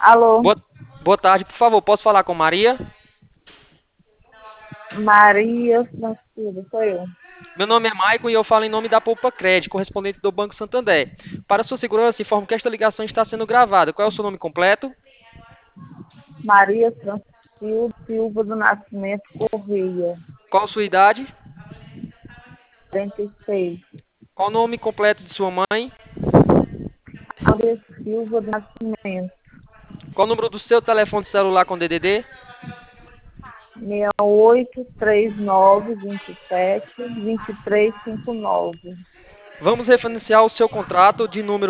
Alô, Boa, boa tarde, por favor, posso falar com Maria? Maria Francisca, sou eu. Meu nome é Maicon e eu falo em nome da Poupa Cred, correspondente do Banco Santander. Para sua segurança, informo que esta ligação está sendo gravada. Qual é o seu nome completo? Maria Francisca Silva do Nascimento Correia, Qual a sua idade? 46. Qual o nome completo de sua mãe? Maria Silva do Nascimento, Qual o número do seu telefone celular com DDD? 6839272359. Vamos refinanciar o seu contrato de número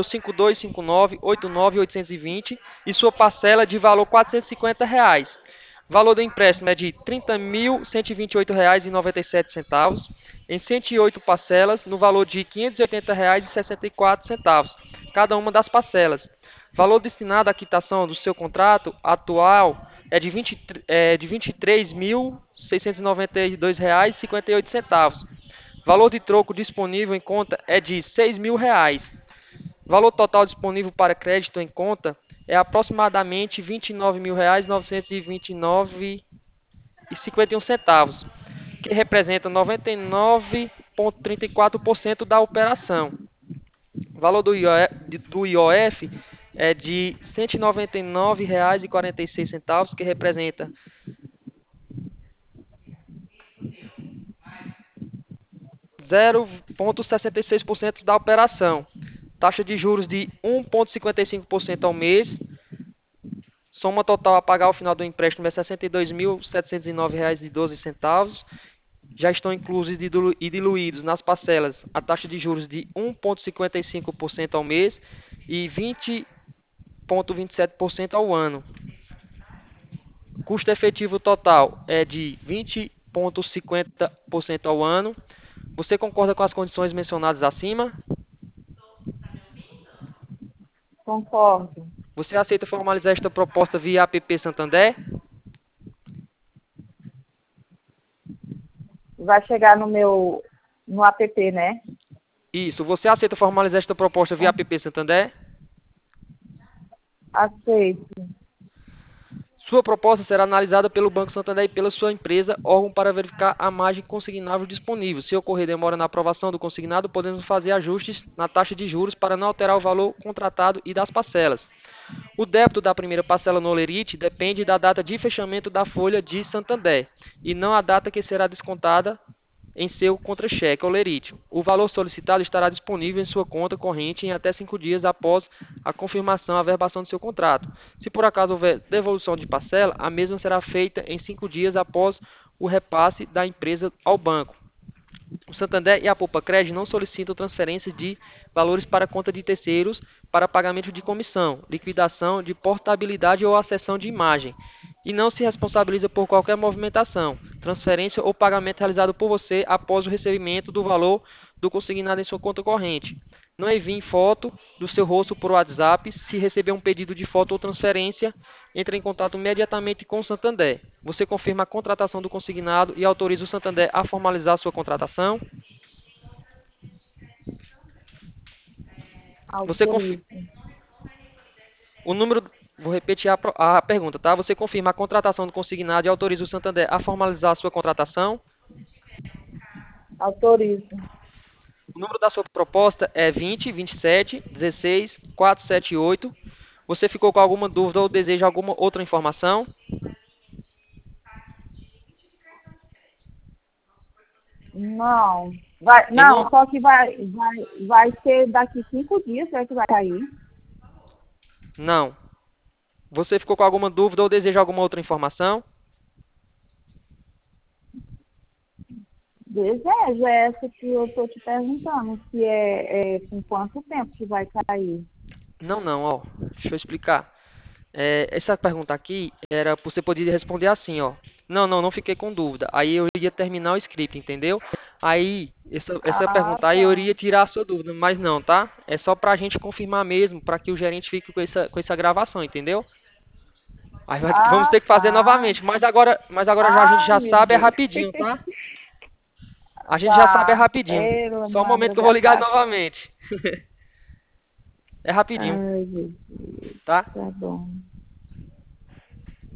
5259-89820 e sua parcela de valor R$ 450. O valor do empréstimo é de R$ 30.128,97 em 108 parcelas no valor de R$ 580,64, cada uma das parcelas. O valor destinado à quitação do seu contrato atual é de R$ 23.692,58. Valor de troco disponível em conta é de R$ 6.000. Valor total disponível para crédito em conta é aproximadamente R$ 29.929,51, que representa 99,34% da operação. O valor do IOF é de R$ 199,46, que representa 0,66% da operação. Taxa de juros de 1,55% ao mês. Soma total a pagar ao final do empréstimo é R$ 62.709,12. Já estão inclusos e diluídos nas parcelas a taxa de juros de 1,55% ao mês e 20,27% ao ano. Custo efetivo total é de 20,50% ao ano. Você concorda com as condições mencionadas acima? Concordo. Você aceita formalizar esta proposta via app Santander? Vai chegar no app, né? Isso. Você aceita formalizar esta proposta via app Santander? Aceito. Sua proposta será analisada pelo Banco Santander e pela sua empresa, órgão para verificar a margem consignável disponível. Se ocorrer demora na aprovação do consignado, podemos fazer ajustes na taxa de juros para não alterar o valor contratado e das parcelas. O débito da primeira parcela no Olerite depende da data de fechamento da folha de Santander e não a data que será descontada em seu contra-cheque Olerite. O valor solicitado estará disponível em sua conta corrente em até 5 dias após a confirmação, a averbação do seu contrato. Se por acaso houver devolução de parcela, a mesma será feita em 5 dias após o repasse da empresa ao banco. O Santander e a Poupa-Cred não solicitam transferência de valores para conta de terceiros para pagamento de comissão, liquidação de portabilidade ou acessão de imagem, e não se responsabiliza por qualquer movimentação, transferência ou pagamento realizado por você após o recebimento do valor do consignado em sua conta corrente. Não envie foto do seu rosto por WhatsApp. Se receber um pedido de foto ou transferência, entre em contato imediatamente com o Santander. Você confirma a contratação do consignado e autoriza o Santander a formalizar sua contratação. Você confirma Autorizo. o número. Vou repetir a pergunta, tá? Você confirma a contratação do consignado e autoriza o Santander a formalizar a sua contratação. Autorizo. O número da sua proposta é 20 27 16 478. Você ficou com alguma dúvida ou deseja alguma outra informação? Não. Vai, Em não, nome... só que vai ser daqui 5 dias, é que vai cair. Não. Você ficou com alguma dúvida ou deseja alguma outra informação? Desejo é essa que eu estou te perguntando, se é com quanto tempo que vai cair. Não, não, ó. Deixa eu explicar. Essa pergunta aqui era você poderia responder assim, ó. Não, não, não fiquei com dúvida. Aí eu iria terminar o script, entendeu? Aí, essa Ah, pergunta aí eu tá. iria tirar a sua dúvida, mas não, tá? É só pra gente confirmar mesmo, pra que o gerente fique com essa gravação, entendeu? Aí vamos Ah, ter que fazer tá. novamente, mas agora já a gente Ah, já meu sabe, é Deus. rapidinho, tá? A gente já sabe, é Tá. rapidinho. Pela Só um momento que eu vou madrugada. ligar novamente. É rapidinho, Ai, Jesus. tá? Tá bom.